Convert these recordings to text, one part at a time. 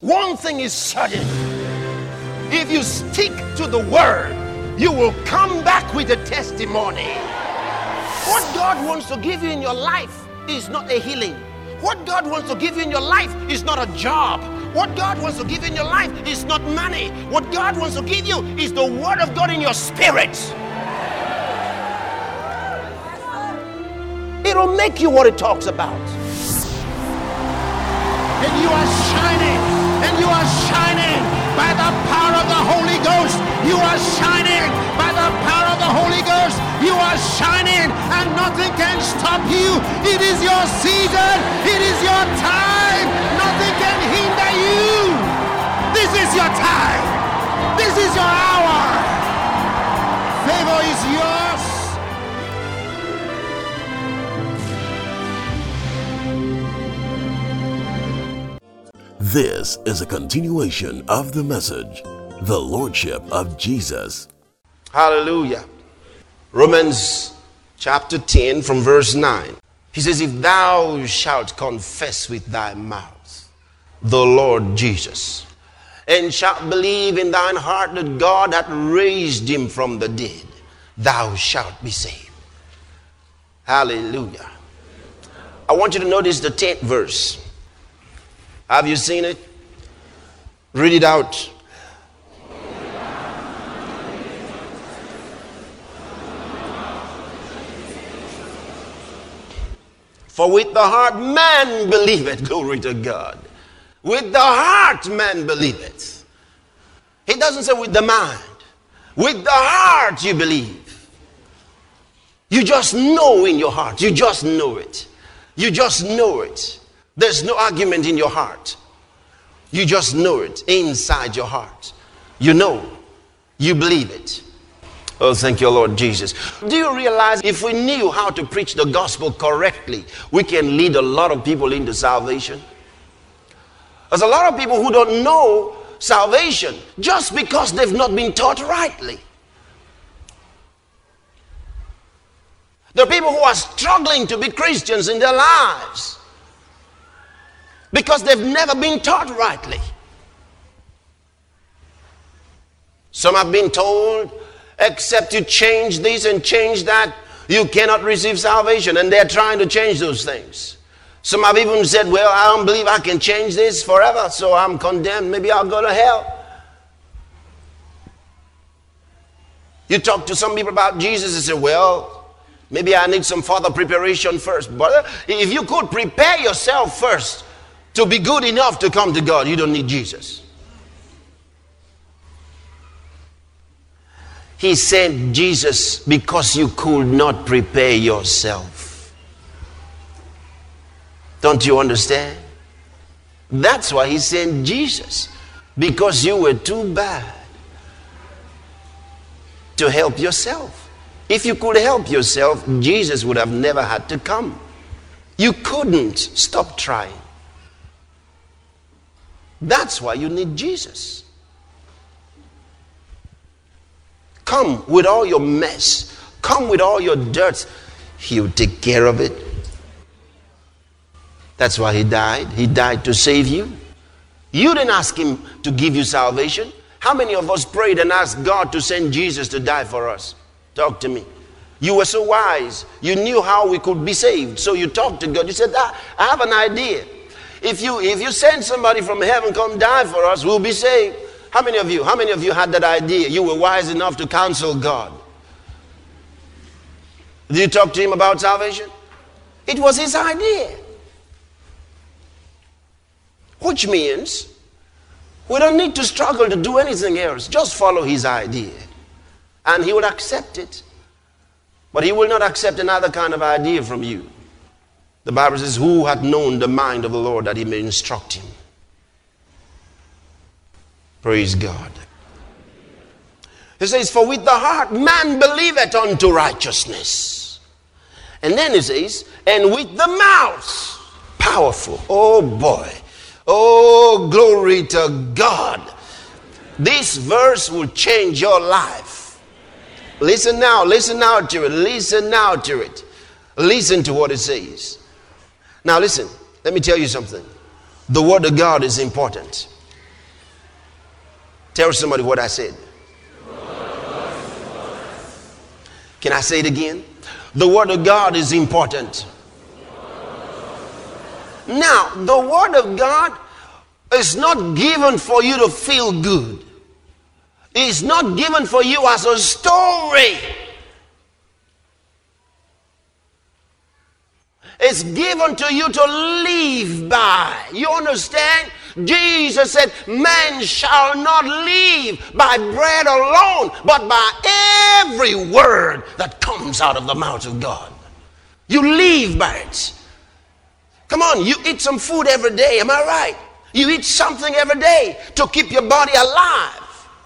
One thing is certain. If you stick to the word, you will come back with a testimony. What God wants to give you in your life is not a healing. What God wants to give you in your life is not a job. What God wants to give you in your life is not money. What God wants to give you is the word of God in your spirit. It'll make you what it talks about. And you are shining. And you are shining by the power of the Holy Ghost. You are shining by the power of the Holy Ghost. You are shining and nothing can stop you. It is your season. It is your time. Nothing can hinder you. This is your time. This is your hour. Favor is yours. This is a continuation of the message, the Lordship of Jesus. Hallelujah. Romans chapter 10 from verse 9. He says, if thou shalt confess with thy mouth the Lord Jesus, and shalt believe in thine heart that God hath raised him from the dead, thou shalt be saved. Hallelujah. I want you to notice the 10th verse. Have you seen it? Read it out. For with the heart man believeth, glory to God. With the heart man believeth. He doesn't say with the mind. With the heart you believe. You just know in your heart. You just know it. You just know it. There's no argument in your heart. You just know it inside your heart. You know. You believe it. Oh, thank you, Lord Jesus. Do you realize if we knew how to preach the gospel correctly, we can lead a lot of people into salvation? There's a lot of people who don't know salvation just because they've not been taught rightly. There are people who are struggling to be Christians in their lives because they've never been taught rightly. Some have been told, except you change this and change that, you cannot receive salvation. And they're trying to change those things. Some have even said, well, I don't believe I can change this forever, so I'm condemned. Maybe I'll go to hell. You talk to some people about Jesus and say, well, maybe I need some further preparation first. But if you could prepare yourself first to be good enough to come to God, you don't need Jesus. He sent Jesus because you could not prepare yourself. Don't you understand? That's why he sent Jesus. Because you were too bad to help yourself. If you could help yourself, Jesus would have never had to come. You couldn't stop trying. That's why you need Jesus. Come with all your mess. Come with all your dirt. He'll take care of it. That's why he died. He died to save you. You didn't ask him to give you salvation. How many of us prayed and asked God to send Jesus to die for us? Talk to me. You were so wise. You knew how we could be saved. So you talked to God. You said, I have an idea. If you send somebody from heaven come die for us, we'll be saved. How many of you had that idea? You were wise enough to counsel God. Did you talk to him about salvation? It was his idea. Which means we don't need to struggle to do anything else. Just follow his idea. And he will accept it. But he will not accept another kind of idea from you. The Bible says, who hath known the mind of the Lord that he may instruct him? Praise God. He says, for with the heart man believeth unto righteousness. And then he says, and with the mouth, powerful. Oh boy. Oh, glory to God. This verse will change your life. Listen now to it. Listen now to it. Listen to what it says. Now listen, let me tell you something. The word of God is important. Tell somebody what I said. Can I say it again? The Word of God is important. Now, the Word of God is not given for you to feel good. It's not given for you as a story. It's given to you to live by. You understand? Jesus said, man shall not live by bread alone, but by every word that comes out of the mouth of God. You live by it. Come on, you eat some food every day, am I right? You eat something every day to keep your body alive.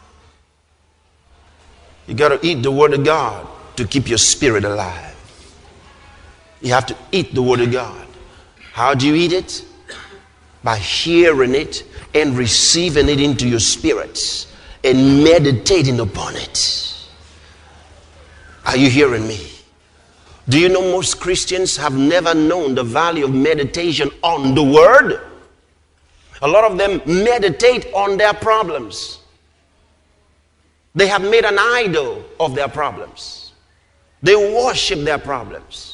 You got to eat the Word of God to keep your spirit alive. You have to eat the Word of God. How do you eat it? By hearing it and receiving it into your spirits and meditating upon it. Are you hearing me? Do you know most Christians have never known the value of meditation on the Word? A lot of them meditate on their problems. They have made an idol of their problems. They worship their problems.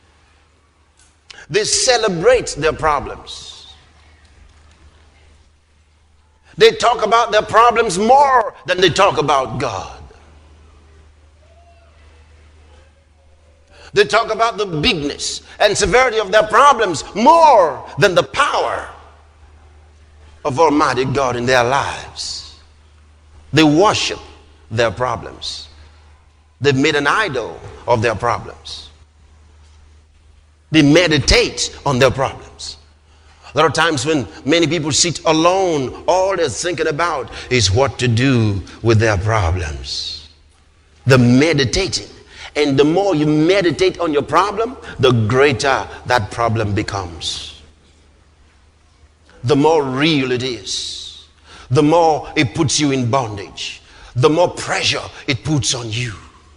They celebrate their problems. They talk about their problems more than they talk about God. They talk about the bigness and severity of their problems more than the power of Almighty God in their lives. They worship their problems. They've made an idol of their problems. They meditate on their problems. There are times when many people sit alone, all they're thinking about is what to do with their problems. They're meditating. And the more you meditate on your problem, the greater that problem becomes. The more real it is. The more it puts you in bondage. The more pressure it puts on you.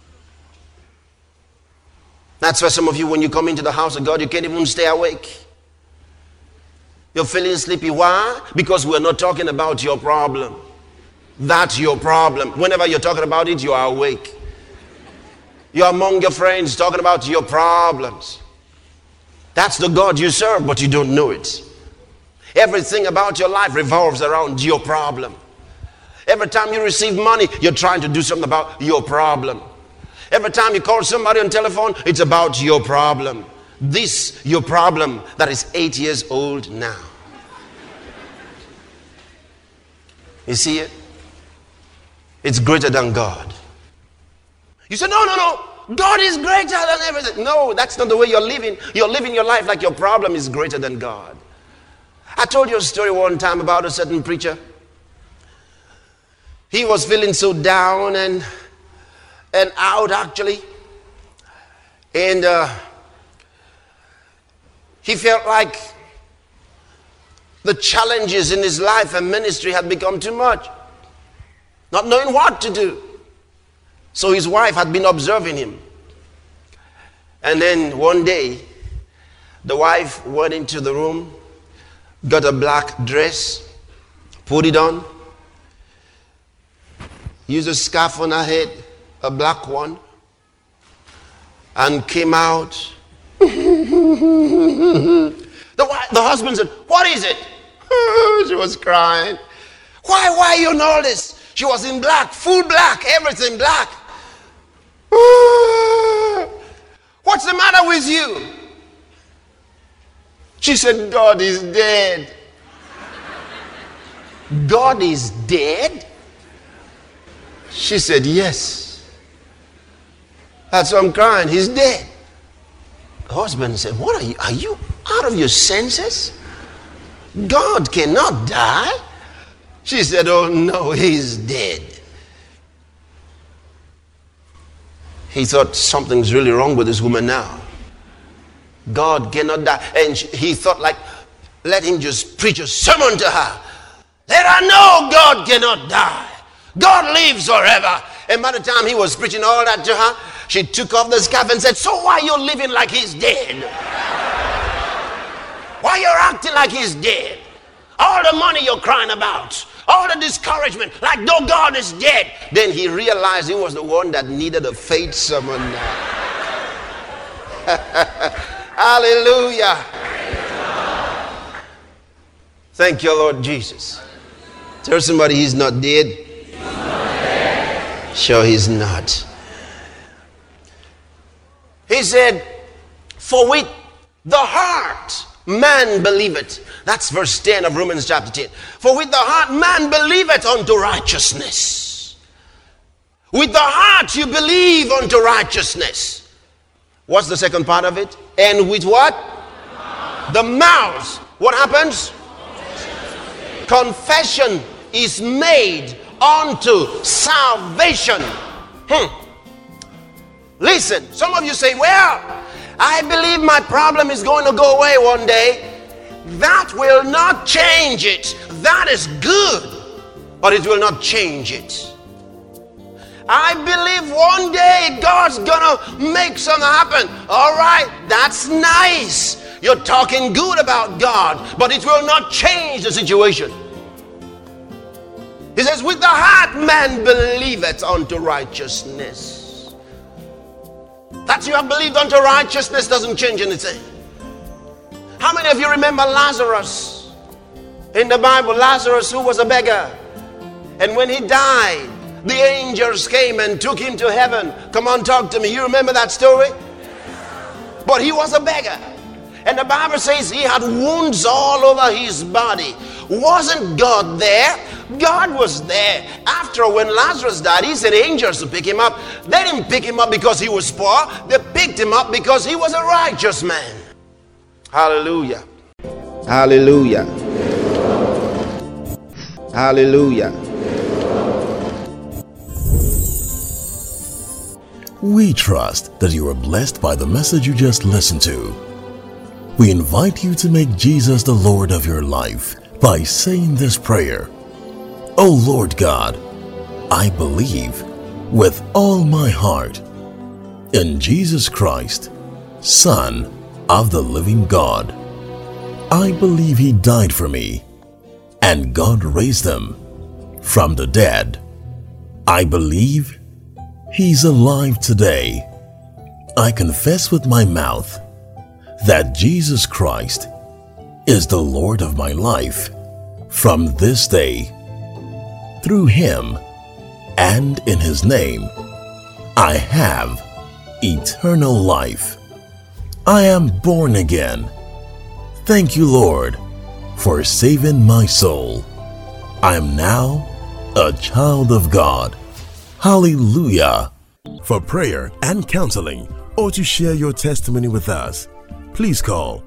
That's why some of you, when you come into the house of God, you can't even stay awake. You're feeling sleepy. Why? Because we're not talking about your problem. That's your problem. Whenever you're talking about it, you are awake. You're among your friends talking about your problems. That's the God you serve, but you don't know it. Everything about your life revolves around your problem. Every time you receive money, you're trying to do something about your problem. Every time you call somebody on telephone, it's about your problem. This, your problem, that is 8 years old now. You see it? It's greater than God. You say, no. God is greater than everything. No, that's not the way you're living. You're living your life like your problem is greater than God. I told you a story one time about a certain preacher. He was feeling so down and out, actually. And he felt like the challenges in his life and ministry had become too much. Not knowing what to do. So his wife had been observing him. And then one day, the wife went into the room, got a black dress, put it on, used a scarf on her head, a black one, and came out. The husband said, "What is it?" She was crying. Why are you in all this? She was in black, full black, everything black. What's the matter with you? She said, God is dead. God is dead? She said, yes. That's why I'm crying. He's dead. The husband said, what are you? Are you out of your senses? God cannot die. She said, oh no, he's dead. He thought something's really wrong with this woman now. God cannot die. And he thought, like, let him just preach a sermon to her. Let her know God cannot die. God lives forever. And by the time he was preaching all that to her, she took off the scarf and said, so why are you living like he's dead? Why are you acting like he's dead? All the money you're crying about, all all the discouragement, like no, God is dead. Then he realized he was the one that needed a faith sermon now. Hallelujah. Thank you, Lord Jesus. Tell somebody he's not dead. Sure, he's not. He said, for with the heart man believeth. That's verse 10 of Romans chapter 10. For with the heart man believeth unto righteousness. With the heart you believe unto righteousness. What's the second part of it? And with what? The mouth. What happens? Confession is made unto salvation. Listen, some of you say, well, I believe my problem is going to go away one day. That will not change it. That is good, but it will not change it. I believe one day God's gonna make something happen. All right, that's nice. You're talking good about God, but it will not change the situation. He says, with the heart man believeth unto righteousness. That you have believed unto righteousness doesn't change anything. How many of you remember Lazarus? In the Bible, Lazarus, who was a beggar. And when he died, the angels came and took him to heaven. Come on, talk to me. You remember that story? But he was a beggar. And the Bible says he had wounds all over his body. Wasn't God there? God was there. After when Lazarus died, he sent angels to pick him up. They didn't pick him up because he was poor. They picked him up because he was a righteous man. Hallelujah. Hallelujah. Hallelujah. We trust that you are blessed by the message you just listened to. We invite you to make Jesus the Lord of your life by saying this prayer. O Lord God, I believe with all my heart in Jesus Christ, Son of the living God. I believe He died for me and God raised Him from the dead. I believe He's alive today. I confess with my mouth that Jesus Christ is the Lord of my life from this day. Through Him and in His name, I have eternal life. I am born again. Thank you, Lord, for saving my soul. I am now a child of God. Hallelujah. For prayer and counseling or to share your testimony with us, please call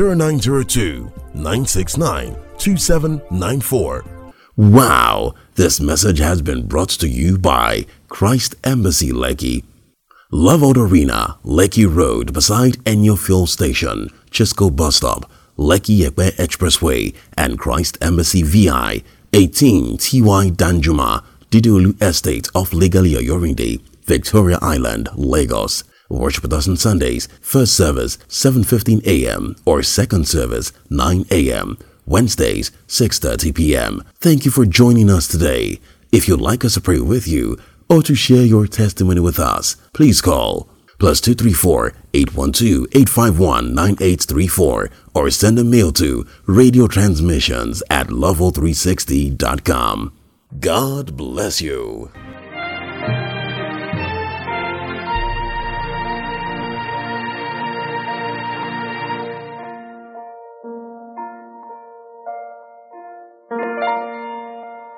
0902-969-2794. Wow, this message has been brought to you by Christ Embassy Lekki, Love Out Arena, Lekki Road beside Enyo Fuel Station, Chisco Bus Stop, Lekki Ekpe Expressway, and Christ Embassy VI, 18 TY Danjuma, Didiolu Estate off Legalia Yorinde, Victoria Island, Lagos. Worship with us on Sundays, first service 7:15 a.m. or second service 9 a.m. Wednesdays 6:30 p.m. Thank you for joining us today. If you'd like us to pray with you or to share your testimony with us, please call +234 812 851 9834 or send a mail to radiotransmissions@level360.com. God bless you.